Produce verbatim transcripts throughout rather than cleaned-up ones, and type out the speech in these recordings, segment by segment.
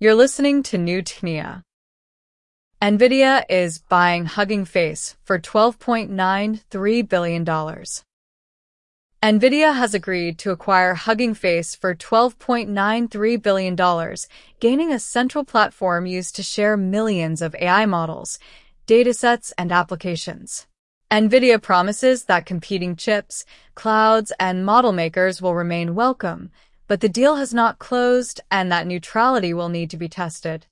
You're listening to New Tchnia. NVIDIA is buying Hugging Face for twelve point nine three billion dollars. NVIDIA has agreed to acquire Hugging Face for twelve point nine three billion dollars, gaining a central platform used to share millions of A I models, datasets, and applications. NVIDIA promises that competing chips, clouds, and model makers will remain welcome, but the deal has not closed and that neutrality will need to be tested.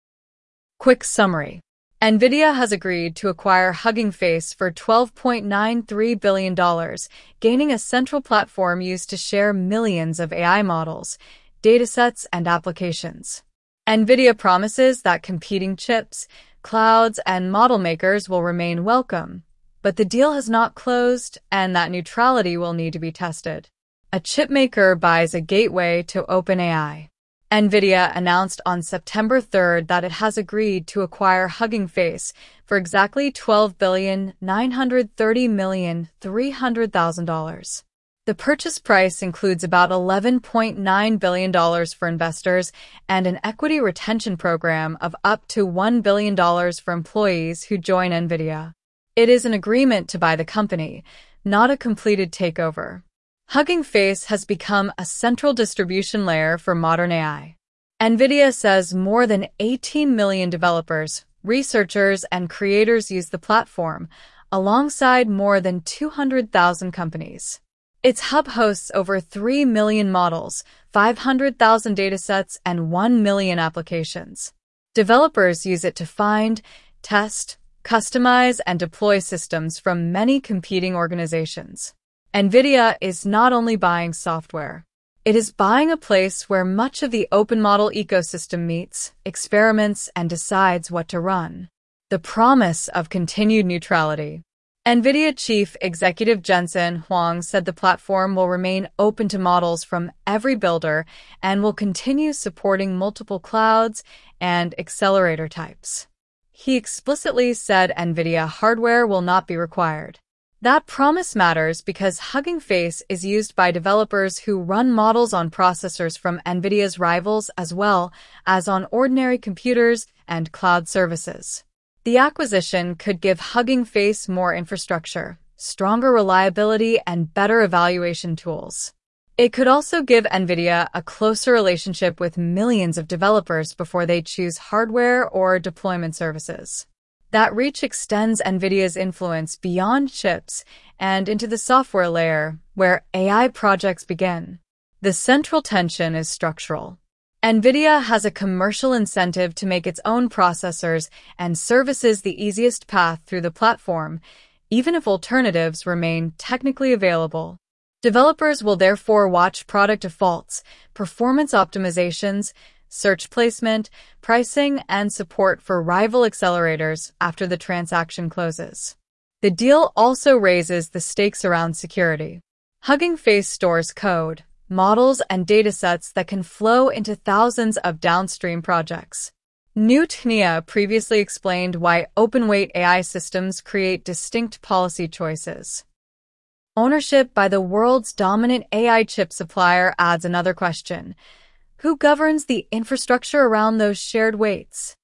Quick summary. NVIDIA has agreed to acquire Hugging Face for twelve point nine three billion dollars, gaining a central platform used to share millions of A I models, datasets, and applications. NVIDIA promises that competing chips, clouds, and model makers will remain welcome, but the deal has not closed and that neutrality will need to be tested. A chipmaker buys a gateway to OpenAI. NVIDIA announced on September third that it has agreed to acquire Hugging Face for exactly twelve billion nine hundred thirty million three hundred thousand dollars. The purchase price includes about eleven point nine billion dollars for investors and an equity retention program of up to one billion dollars for employees who join NVIDIA. It is an agreement to buy the company, not a completed takeover. Hugging Face has become a central distribution layer for modern A I. NVIDIA says more than eighteen million developers, researchers, and creators use the platform, alongside more than two hundred thousand companies. Its hub hosts over three million models, five hundred thousand datasets, and one million applications. Developers use it to find, test, customize, and deploy systems from many competing organizations. NVIDIA is not only buying software. It is buying a place where much of the open model ecosystem meets, experiments, and decides what to run. The promise of continued neutrality. NVIDIA Chief Executive Jensen Huang said the platform will remain open to models from every builder and will continue supporting multiple clouds and accelerator types. He explicitly said NVIDIA hardware will not be required. That promise matters because Hugging Face is used by developers who run models on processors from NVIDIA's rivals as well as on ordinary computers and cloud services. The acquisition could give Hugging Face more infrastructure, stronger reliability, and better evaluation tools. It could also give NVIDIA a closer relationship with millions of developers before they choose hardware or deployment services. That reach extends NVIDIA's influence beyond chips and into the software layer, where A I projects begin. The central tension is structural. NVIDIA has a commercial incentive to make its own processors and services the easiest path through the platform, even if alternatives remain technically available. Developers will therefore watch product defaults, performance optimizations, search placement, pricing, and support for rival accelerators after the transaction closes. The deal also raises the stakes around security. Hugging Face stores code, models, and datasets that can flow into thousands of downstream projects. New Tchnia previously explained why open-weight A I systems create distinct policy choices. Ownership by the world's dominant A I chip supplier adds another question. Who governs the infrastructure around those shared weights?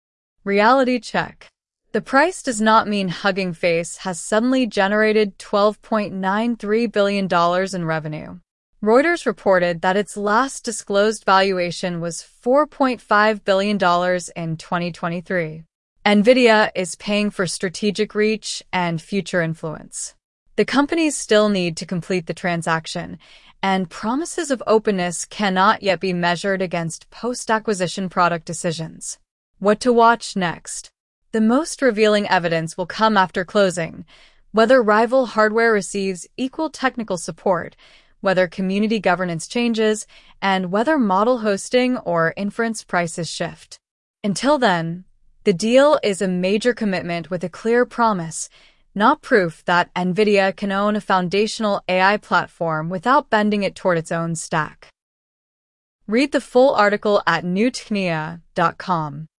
Reality check. The price does not mean Hugging Face has suddenly generated twelve point nine three billion dollars in revenue. Reuters reported that its last disclosed valuation was four point five billion dollars in twenty twenty-three. NVIDIA is paying for strategic reach and future influence. The companies still need to complete the transaction, and promises of openness cannot yet be measured against post-acquisition product decisions. What to watch next? The most revealing evidence will come after closing, whether rival hardware receives equal technical support, whether community governance changes, and whether model hosting or inference prices shift. Until then, the deal is a major commitment with a clear promise, not proof that NVIDIA can own a foundational A I platform without bending it toward its own stack. Read the full article at new tchnia dot com.